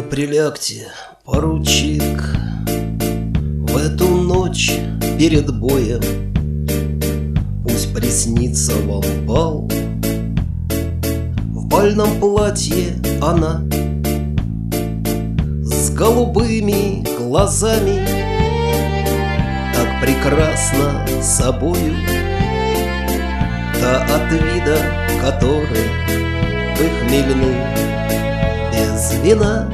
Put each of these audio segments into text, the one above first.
прилягте, поручик, в эту ночь перед боем. Пусть приснится вам бал. В бальном платье она с голубыми глазами, так прекрасна собою, та от вида которой вы хмельны без вина,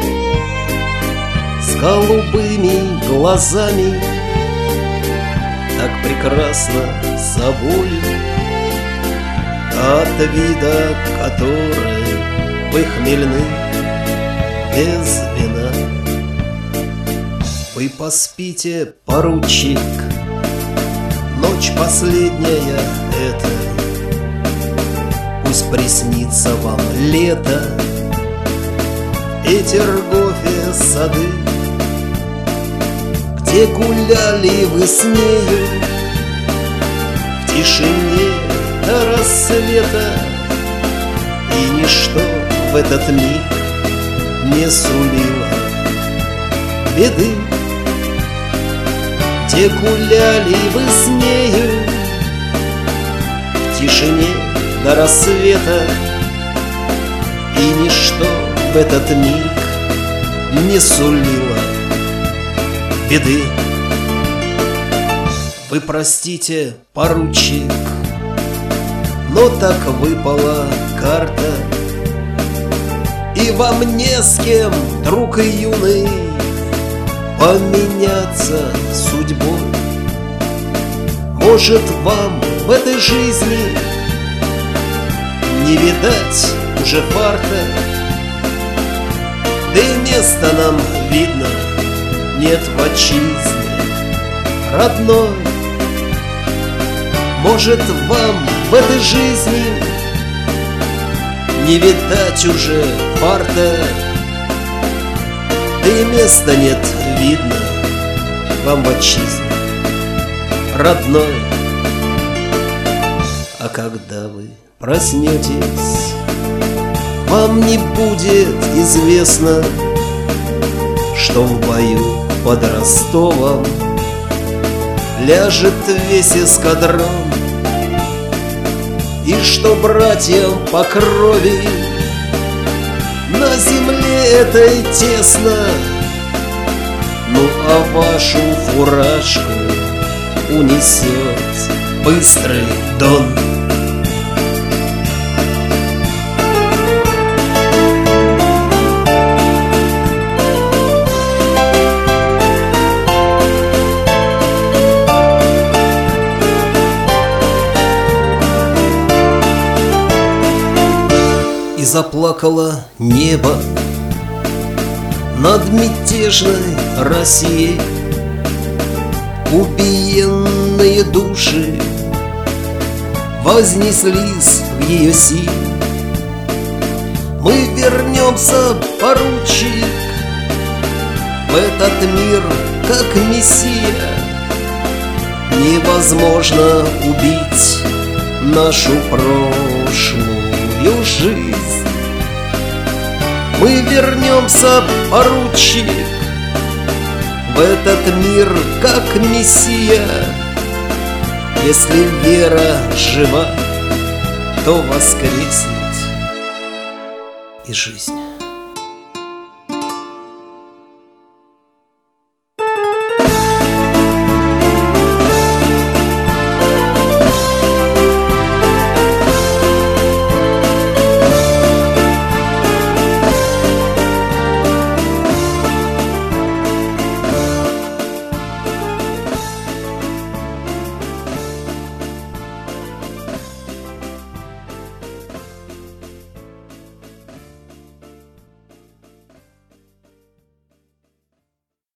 с голубыми глазами, так прекрасна собою, от вида которой вы хмельны без вина. Вы поспите, поручик, ночь последняя эта, пусть приснится вам лето, Петергофе сады, где гуляли вы с нею в тишине до рассвета, и ничто в этот миг не сулило беды. Где гуляли вы с нею в тишине до рассвета, и ничто в этот миг не сулило беды. Вы простите, поручик, но так выпала карта, и вам не с кем, друг юный, поменяться судьбой. Может, вам в этой жизни не видать уже фарта, да и места нам, видно, нет в отчизне родной. Может, вам в этой жизни не видать уже фарта, да и места нет, видно, вам в отчизне родной. А когда вы проснетесь, вам не будет известно, что в бою под Ростовом ляжет весь эскадрон, и что братьям по крови на земле этой тесно, ну а вашу фуражку унесет быстрый Дон. И заплакало небо над мятежной Россией, убиенные души вознеслись в ее силе. Мы вернемся, поручик, в этот мир, как мессия. Невозможно убить нашу прошлую жизнь. Мы вернемся, поручик, в этот мир, как мессия. Если вера жива, то воскреснет и жизнь.